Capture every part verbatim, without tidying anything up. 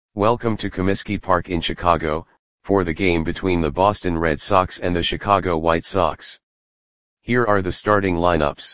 Welcome to Comiskey Park in Chicago, for the game between the Boston Red Sox and the Chicago White Sox. Here are the starting lineups.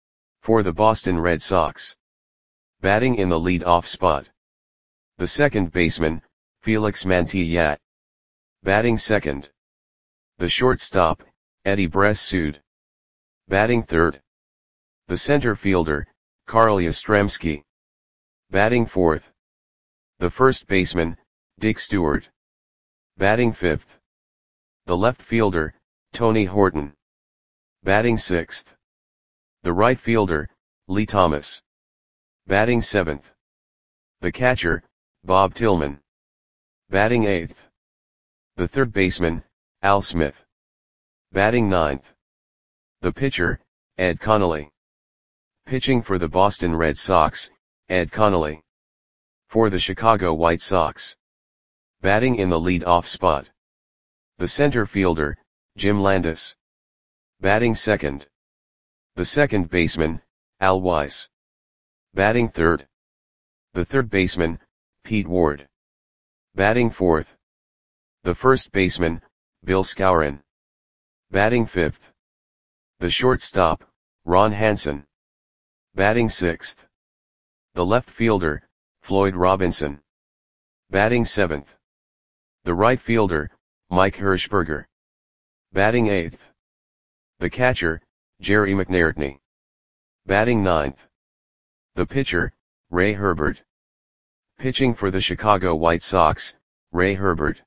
For the Boston Red Sox. Batting in the lead-off spot. The second baseman, Felix Mantilla. Batting second. The shortstop, Eddie Bress-Sood. Batting third. The center fielder, Carl Yastrzemski. Batting fourth. The first baseman, Dick Stewart. Batting fifth. The left fielder, Tony Horton. Batting sixth. The right fielder, Lee Thomas. Batting seventh. The catcher, Bob Tillman. Batting eighth. The third baseman, Al Smith. Batting ninth. The pitcher, Ed Connolly. Pitching for the Boston Red Sox, Ed Connolly. For the Chicago White Sox. Batting in the lead-off spot. The center fielder, Jim Landis. Batting second. The second baseman, Al Weiss. Batting third. The third baseman, Pete Ward. Batting fourth. The first baseman, Bill Skowron. Batting fifth. The shortstop, Ron Hansen. Batting sixth. The left fielder, Floyd Robinson. Batting seventh. The right fielder, Mike Hirschberger. Batting eighth. The catcher, Jerry McNairtney. Batting ninth. The pitcher, Ray Herbert. Pitching for the Chicago White Sox, Ray Herbert.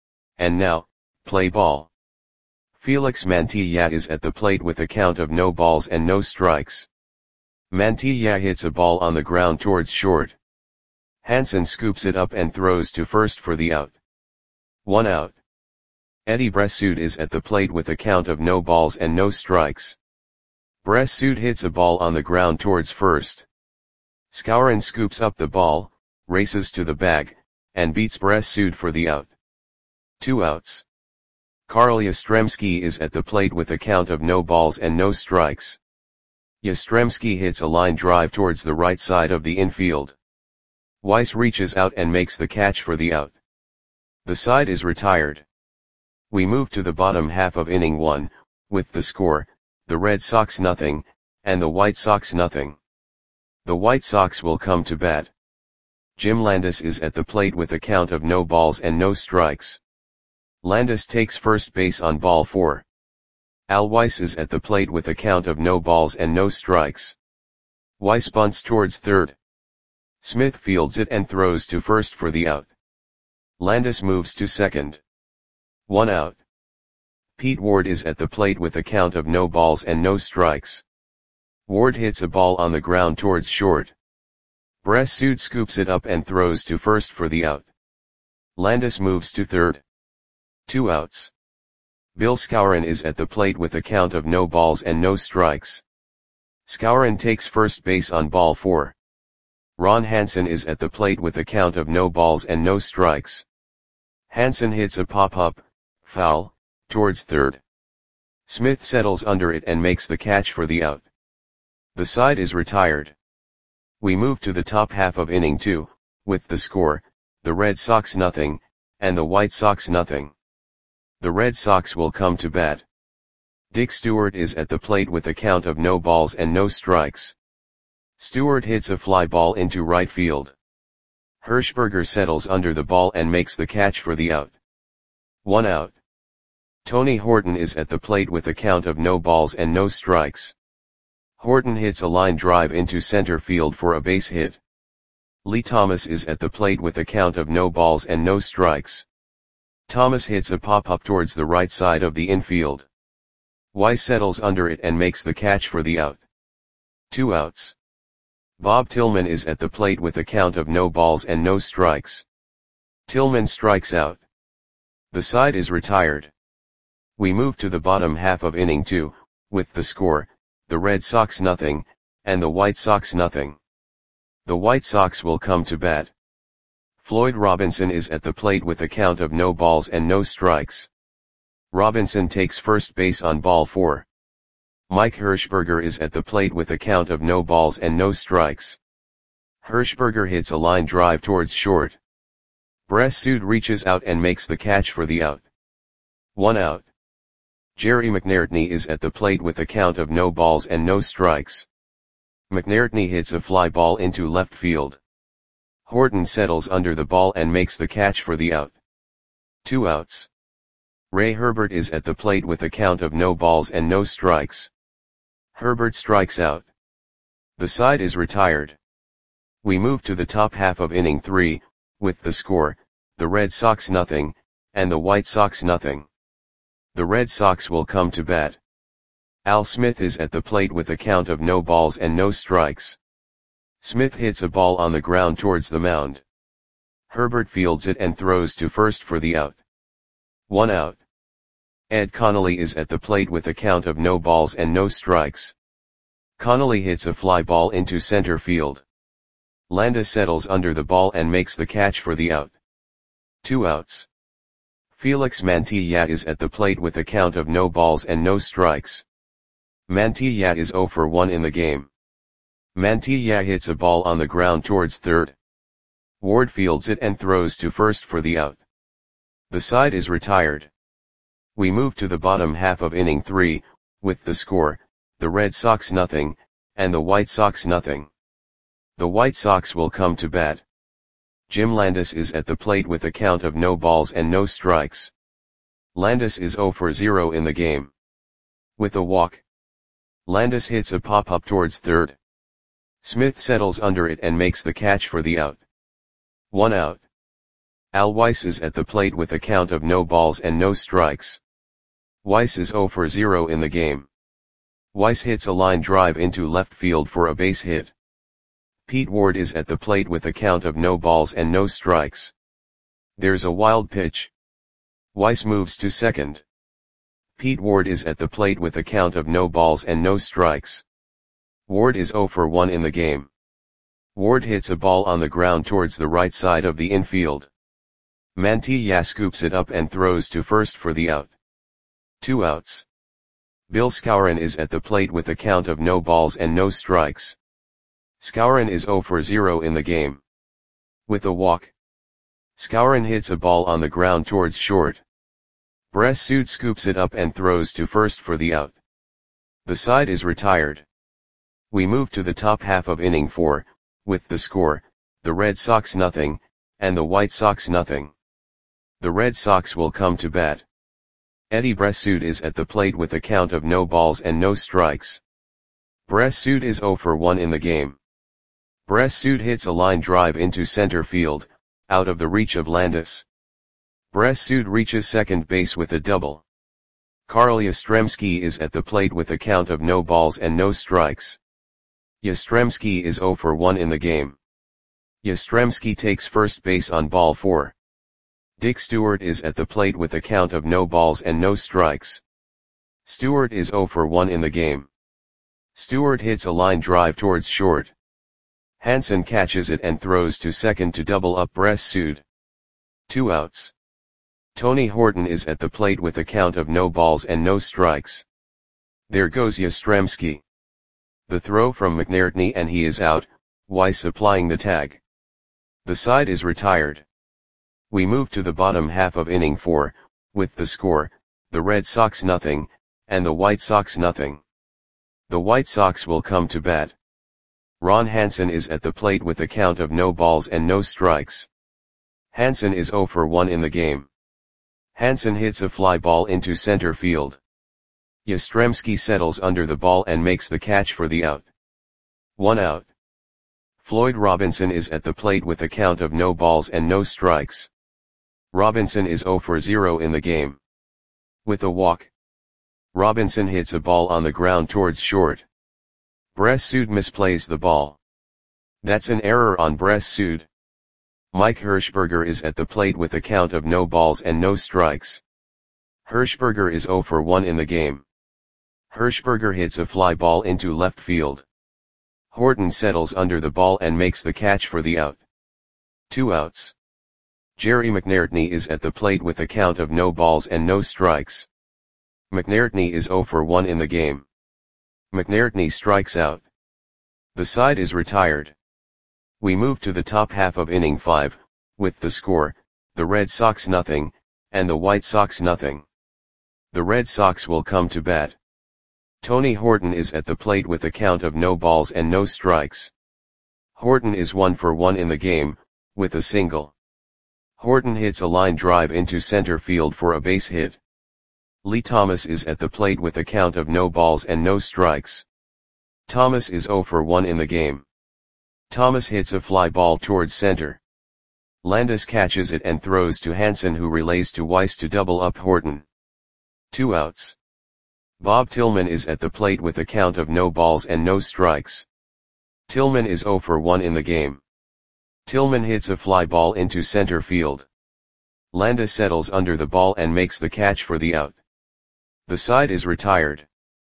And now, play ball. Felix Mantilla is at the plate with a count of no balls and no strikes. Mantilla hits a ball on the ground towards short. Hansen scoops it up and throws to first for the out. One out. Eddie Bress-Sood is at the plate with a count of no balls and no strikes. Bress-Sood hits a ball on the ground towards first. Skowron scoops up the ball, races to the bag, and beats Bress-Sood for the out. Two outs. Carl Yastrzemski is at the plate with a count of no balls and no strikes. Yastrzemski hits a line drive towards the right side of the infield. Weiss reaches out and makes the catch for the out. The side is retired. We move to the bottom half of inning one, with the score, the Red Sox nothing, and the White Sox nothing. The White Sox will come to bat. Jim Landis is at the plate with a count of no balls and no strikes. Landis takes first base on ball four. Al Weiss is at the plate with a count of no balls and no strikes. Weiss bunts towards third. Smith fields it and throws to first for the out. Landis moves to second. One out. Pete Ward is at the plate with a count of no balls and no strikes. Ward hits a ball on the ground towards short. Bress-Sood scoops it up and throws to first for the out. Landis moves to third. Two outs. Bill Skowron is at the plate with a count of no balls and no strikes. Skowron takes first base on ball four. Ron Hansen is at the plate with a count of no balls and no strikes. Hansen hits a pop-up, foul, towards third. Smith settles under it and makes the catch for the out. The side is retired. We move to the top half of inning two, with the score, the Red Sox nothing, and the White Sox nothing. The Red Sox will come to bat. Dick Stewart is at the plate with a count of no balls and no strikes. Stewart hits a fly ball into right field. Hirschberger settles under the ball and makes the catch for the out. One out. Tony Horton is at the plate with a count of no balls and no strikes. Horton hits a line drive into center field for a base hit. Lee Thomas is at the plate with a count of no balls and no strikes. Thomas hits a pop-up towards the right side of the infield. Weiss settles under it and makes the catch for the out. Two outs. Bob Tillman is at the plate with a count of no balls and no strikes. Tillman strikes out. The side is retired. We move to the bottom half of inning two, with the score, the Red Sox nothing, and the White Sox nothing. The White Sox will come to bat. Floyd Robinson is at the plate with a count of no balls and no strikes. Robinson takes first base on ball four. Mike Hirschberger is at the plate with a count of no balls and no strikes. Hirschberger hits a line drive towards short. Bressud reaches out and makes the catch for the out. One out. Jerry McNairtney is at the plate with a count of no balls and no strikes. McNairtney hits a fly ball into left field. Horton settles under the ball and makes the catch for the out. Two outs. Ray Herbert is at the plate with a count of no balls and no strikes. Herbert strikes out. The side is retired. We move to the top half of inning three, with the score, the Red Sox nothing, and the White Sox nothing. The Red Sox will come to bat. Al Smith is at the plate with a count of no balls and no strikes. Smith hits a ball on the ground towards the mound. Herbert fields it and throws to first for the out. One out. Ed Connolly is at the plate with a count of no balls and no strikes. Connolly hits a fly ball into center field. Landis settles under the ball and makes the catch for the out. Two outs. Felix Mantilla is at the plate with a count of no balls and no strikes. Mantilla is oh for one in the game. Mantilla hits a ball on the ground towards third. Ward fields it and throws to first for the out. The side is retired. We move to the bottom half of inning three, with the score, the Red Sox nothing, and the White Sox nothing. The White Sox will come to bat. Jim Landis is at the plate with a count of no balls and no strikes. Landis is oh for zero in the game. With a walk. Landis hits a pop-up towards third. Smith settles under it and makes the catch for the out. One out. Al Weiss is at the plate with a count of no balls and no strikes. Weiss is oh for zero in the game. Weiss hits a line drive into left field for a base hit. Pete Ward is at the plate with a count of no balls and no strikes. There's a wild pitch. Weiss moves to second. Pete Ward is at the plate with a count of no balls and no strikes. Ward is oh for one in the game. Ward hits a ball on the ground towards the right side of the infield. Mantilla scoops it up and throws to first for the out. Two outs. Bill Skowron is at the plate with a count of no balls and no strikes. Skowron is oh for zero in the game. With a walk. Skowron hits a ball on the ground towards short. Bressud scoops it up and throws to first for the out. The side is retired. We move to the top half of inning four, with the score, the Red Sox nothing, and the White Sox nothing. The Red Sox will come to bat. Eddie Bressud is at the plate with a count of no balls and no strikes. Bressud is oh for one in the game. Bressud hits a line drive into center field, out of the reach of Landis. Bressud reaches second base with a double. Carl Yastrzemski is at the plate with a count of no balls and no strikes. Yastrzemski is oh for one in the game. Yastrzemski takes first base on ball four. Dick Stewart is at the plate with a count of no balls and no strikes. Stewart is oh for one in the game. Stewart hits a line drive towards short. Hansen catches it and throws to second to double up Bressud. Two outs. Tony Horton is at the plate with a count of no balls and no strikes. There goes Yastrzemski. The throw from McNairtney and he is out, Weiss applying the tag. The side is retired. We move to the bottom half of inning four, with the score, the Red Sox nothing, and the White Sox nothing. The White Sox will come to bat. Ron Hansen is at the plate with a count of no balls and no strikes. Hansen is oh for one in the game. Hansen hits a fly ball into center field. Yastrzemski settles under the ball and makes the catch for the out. One out. Floyd Robinson is at the plate with a count of no balls and no strikes. Robinson is oh for zero in the game. With a walk. Robinson hits a ball on the ground towards short. Bressud misplays the ball. That's an error on Bressud. Mike Hirschberger is at the plate with a count of no balls and no strikes. Hirschberger is oh for one in the game. Hirschberger hits a fly ball into left field. Horton settles under the ball and makes the catch for the out. Two outs. Jerry McNairtney is at the plate with a count of no balls and no strikes. McNairtney is oh for one in the game. McNairtney strikes out. The side is retired. We move to the top half of inning five, with the score, the Red Sox nothing, and the White Sox nothing. The Red Sox will come to bat. Tony Horton is at the plate with a count of no balls and no strikes. Horton is one for one in the game, with a single. Horton hits a line drive into center field for a base hit. Lee Thomas is at the plate with a count of no balls and no strikes. Thomas is zero for one in the game. Thomas hits a fly ball towards center. Landis catches it and throws to Hansen, who relays to Weiss to double up Horton. Two outs. Bob Tillman is at the plate with a count of no balls and no strikes. Tillman is zero for one in the game. Tillman hits a fly ball into center field. Landis settles under the ball and makes the catch for the out. The side is retired.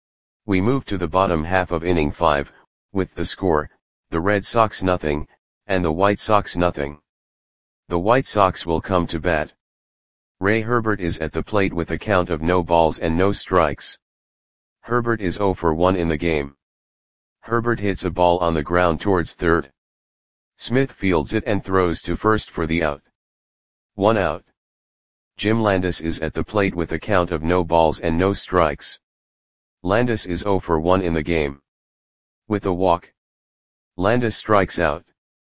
We move to the bottom half of inning five, with the score, the Red Sox nothing, and the White Sox nothing. The White Sox will come to bat. Ray Herbert is at the plate with a count of no balls and no strikes. Herbert is zero for one in the game. Herbert hits a ball on the ground towards third. Smith fields it and throws to first for the out. One out. Jim Landis is at the plate with a count of no balls and no strikes. Landis is zero for one in the game. With a walk, Landis strikes out.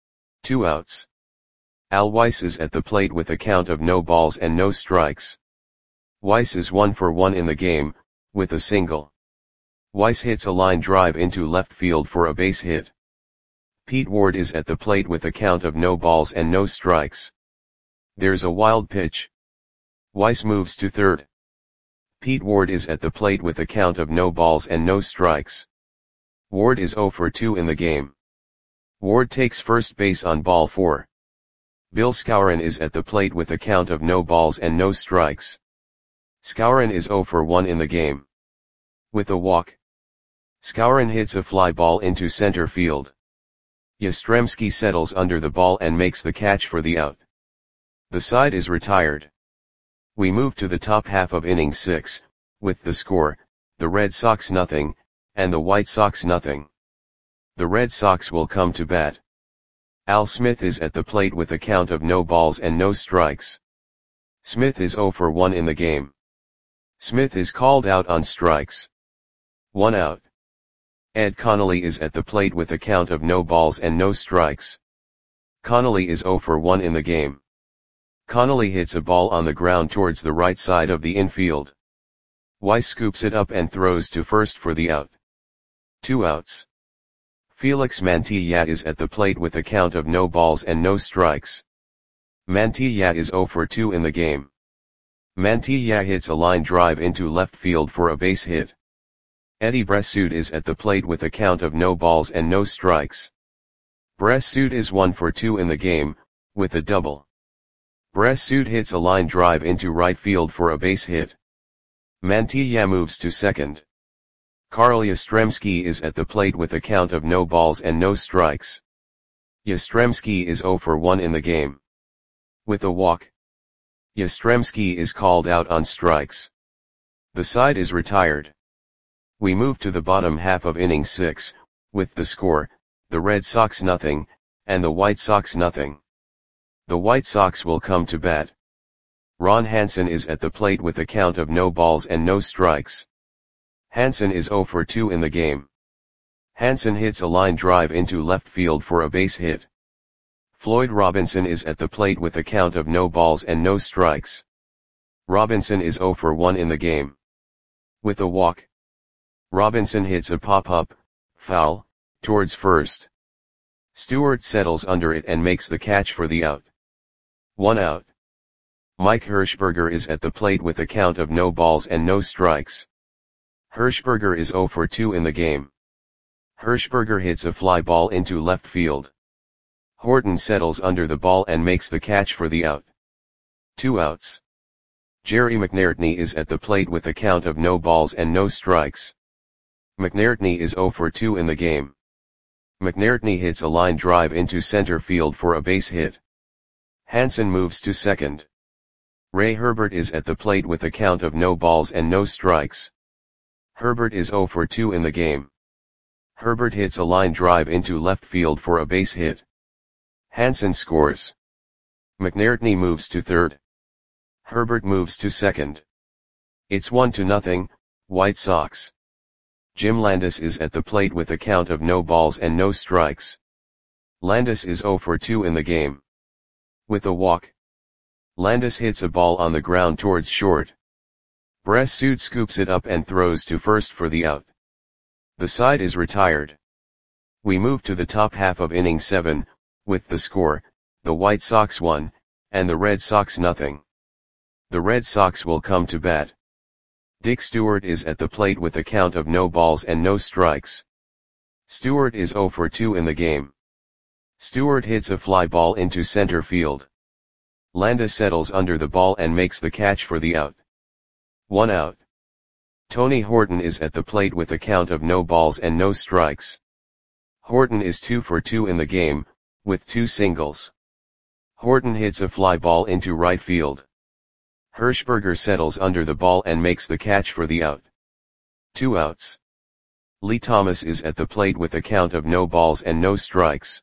Two outs. Al Weiss is at the plate with a count of no balls and no strikes. Weiss is one for one in the game, with a single. Weiss hits a line drive into left field for a base hit. Pete Ward is at the plate with a count of no balls and no strikes. There's a wild pitch. Weiss moves to third. Pete Ward is at the plate with a count of no balls and no strikes. Ward is zero for two in the game. Ward takes first base on ball four. Bill Skowron is at the plate with a count of no balls and no strikes. Skowron is zero for one in the game. With a walk, Skowron hits a fly ball into center field. Yastrzemski settles under the ball and makes the catch for the out. The side is retired. We move to the top half of inning six, with the score, the Red Sox nothing, and the White Sox nothing. The Red Sox will come to bat. Al Smith is at the plate with a count of no balls and no strikes. Smith is zero for one in the game. Smith is called out on strikes. One out. Ed Connolly is at the plate with a count of no balls and no strikes. Connolly is zero for one in the game. Connolly hits a ball on the ground towards the right side of the infield. Weiss scoops it up and throws to first for the out. Two outs. Felix Mantilla is at the plate with a count of no balls and no strikes. Mantilla is zero for two in the game. Mantilla hits a line drive into left field for a base hit. Eddie Bressoud is at the plate with a count of no balls and no strikes. Bressoud is one for two in the game, with a double. Bressoud hits a line drive into right field for a base hit. Mantilla moves to second. Carl Yastrzemski is at the plate with a count of no balls and no strikes. Yastrzemski is zero for one in the game. With a walk, Yastrzemski is called out on strikes. The side is retired. We move to the bottom half of inning six, with the score, the Red Sox nothing, and the White Sox nothing. The White Sox will come to bat. Ron Hansen is at the plate with a count of no balls and no strikes. Hansen is zero for two in the game. Hansen hits a line drive into left field for a base hit. Floyd Robinson is at the plate with a count of no balls and no strikes. Robinson is zero for one in the game. With a walk, Robinson hits a pop-up, foul, towards first. Stewart settles under it and makes the catch for the out. One out. Mike Hirschberger is at the plate with a count of no balls and no strikes. Hirschberger is zero for two in the game. Hirschberger hits a fly ball into left field. Horton settles under the ball and makes the catch for the out. Two outs. Jerry McNairtney is at the plate with a count of no balls and no strikes. McNairtney is zero for two in the game. McNairtney hits a line drive into center field for a base hit. Hansen moves to second. Ray Herbert is at the plate with a count of no balls and no strikes. Herbert is zero for two in the game. Herbert hits a line drive into left field for a base hit. Hansen scores. McNairtney moves to third. Herbert moves to second. It's one to nothing, White Sox. Jim Landis is at the plate with a count of no balls and no strikes. Landis is oh for two in the game. With a walk. Landis hits a ball on the ground towards short. Bressud scoops it up and throws to first for the out. The side is retired. We move to the top half of inning seven, with the score, the White Sox one, and the Red Sox nothing. The Red Sox will come to bat. Dick Stewart is at the plate with a count of no balls and no strikes. Stewart is oh for two in the game. Stewart hits a fly ball into center field. Landis settles under the ball and makes the catch for the out. One out. Tony Horton is at the plate with a count of no balls and no strikes. Horton is two for two in the game, with two singles. Horton hits a fly ball into right field. Hirschberger settles under the ball and makes the catch for the out. Two outs. Lee Thomas is at the plate with a count of no balls and no strikes.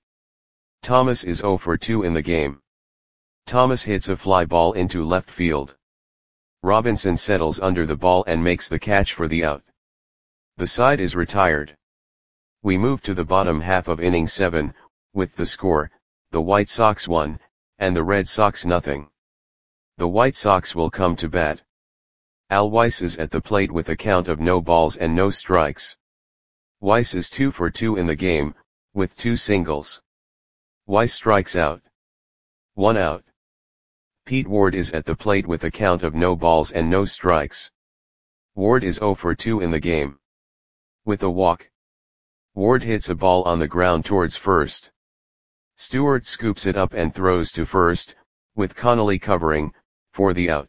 Thomas is oh for two in the game. Thomas hits a fly ball into left field. Robinson settles under the ball and makes the catch for the out. The side is retired. We move to the bottom half of inning seven, with the score, the White Sox one, and the Red Sox nothing. The White Sox will come to bat. Al Weiss is at the plate with a count of no balls and no strikes. Weiss is two for two in the game, with two singles. Weiss strikes out. One out. Pete Ward is at the plate with a count of no balls and no strikes. Ward is oh for two in the game. With a walk. Ward hits a ball on the ground towards first. Stewart scoops it up and throws to first, with Connolly covering, for the out.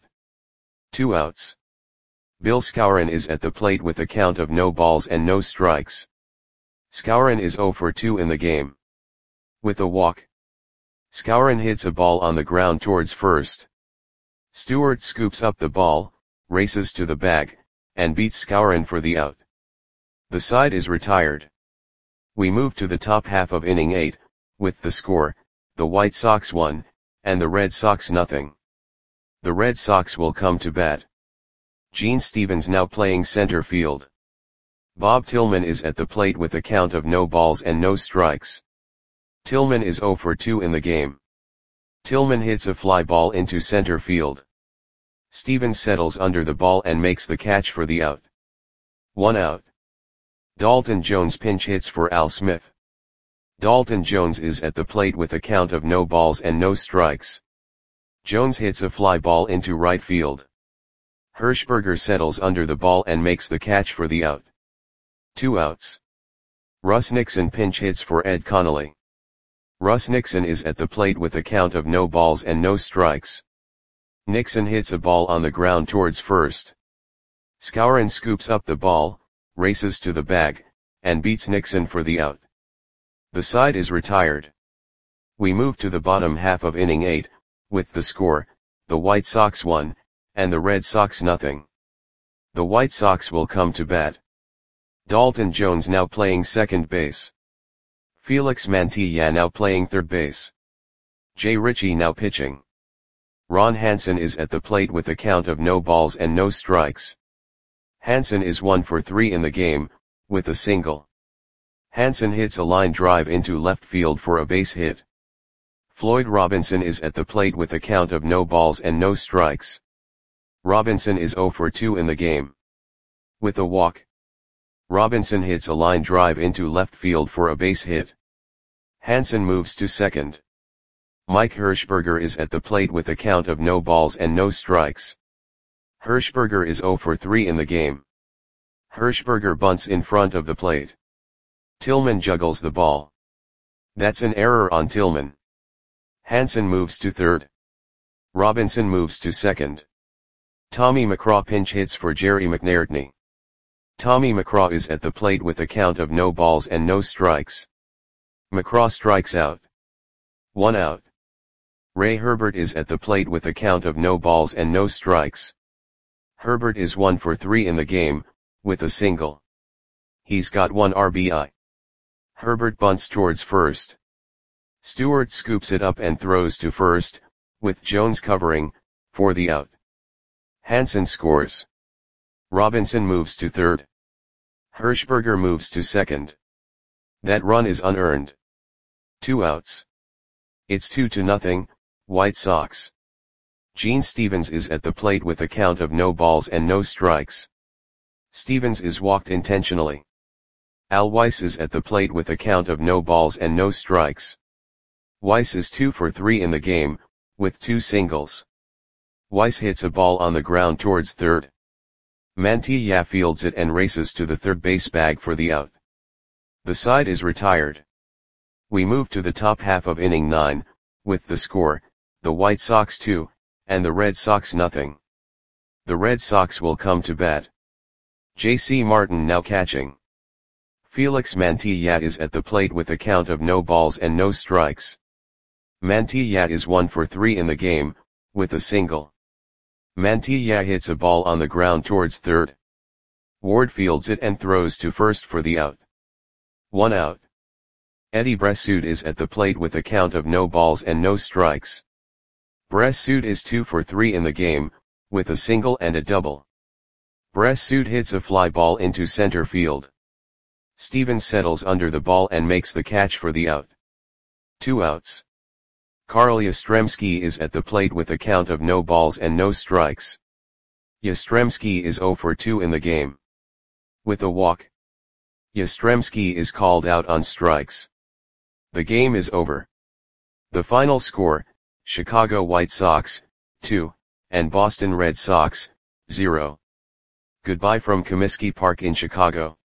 Two outs. Bill Skowron is at the plate with a count of no balls and no strikes. Skowron is oh for two in the game. With a walk. Skowron hits a ball on the ground towards first. Stewart scoops up the ball, races to the bag, and beats Skowron for the out. The side is retired. We move to the top half of inning eight, with the score, the White Sox one, and the Red Sox nothing. The Red Sox will come to bat. Gene Stevens now playing center field. Bob Tillman is at the plate with a count of no balls and no strikes. Tillman is oh for two in the game. Tillman hits a fly ball into center field. Stevens settles under the ball and makes the catch for the out. One out. Dalton Jones pinch hits for Al Smith. Dalton Jones is at the plate with a count of no balls and no strikes. Jones hits a fly ball into right field. Hirschberger settles under the ball and makes the catch for the out. Two outs. Russ Nixon pinch hits for Ed Connolly. Russ Nixon is at the plate with a count of no balls and no strikes. Nixon hits a ball on the ground towards first. Skowron scoops up the ball, races to the bag, and beats Nixon for the out. The side is retired. We move to the bottom half of inning eight, with the score, the White Sox one, and the Red Sox nothing. The White Sox will come to bat. Dalton Jones now playing second base. Felix Mantilla now playing third base. Jay Ritchie now pitching. Ron Hansen is at the plate with a count of no balls and no strikes. Hansen is one for three in the game, with a single. Hansen hits a line drive into left field for a base hit. Floyd Robinson is at the plate with a count of no balls and no strikes. Robinson is oh for two in the game. With a walk. Robinson hits a line drive into left field for a base hit. Hansen moves to second. Mike Hirschberger is at the plate with a count of no balls and no strikes. Hirschberger is oh for three in the game. Hirschberger bunts in front of the plate. Tillman juggles the ball. That's an error on Tillman. Hansen moves to third. Robinson moves to second. Tommy McCraw pinch hits for Jerry McNairtney. Tommy McCraw is at the plate with a count of no balls and no strikes. McCraw strikes out. One out. Ray Herbert is at the plate with a count of no balls and no strikes. Herbert is one for three in the game, with a single. He's got one R B I. Herbert bunts towards first. Stewart scoops it up and throws to first, with Jones covering, for the out. Hansen scores. Robinson moves to third. Hirschberger moves to second. That run is unearned. Two outs. It's two to nothing, White Sox. Gene Stevens is at the plate with a count of no balls and no strikes. Stevens is walked intentionally. Al Weiss is at the plate with a count of no balls and no strikes. Weiss is two for three in the game, with two singles. Weiss hits a ball on the ground towards third. Mantilla fields it and races to the third base bag for the out. The side is retired. We move to the top half of inning nine, with the score, the White Sox two, and the Red Sox nothing. The Red Sox will come to bat. J C Martin now catching. Felix Mantilla is at the plate with a count of no balls and no strikes. Mantilla is one for three in the game, with a single. Mantilla hits a ball on the ground towards third. Ward fields it and throws to first for the out. One out. Eddie Bressoud is at the plate with a count of no balls and no strikes. Bressoud is two for three in the game, with a single and a double. Bressoud hits a fly ball into center field. Stevens settles under the ball and makes the catch for the out. Two outs. Carl Yastrzemski is at the plate with a count of no balls and no strikes. Yastrzemski is zero for two in the game. With a walk. Yastrzemski is called out on strikes. The game is over. The final score, Chicago White Sox, two, and Boston Red Sox, zero. Goodbye from Comiskey Park in Chicago.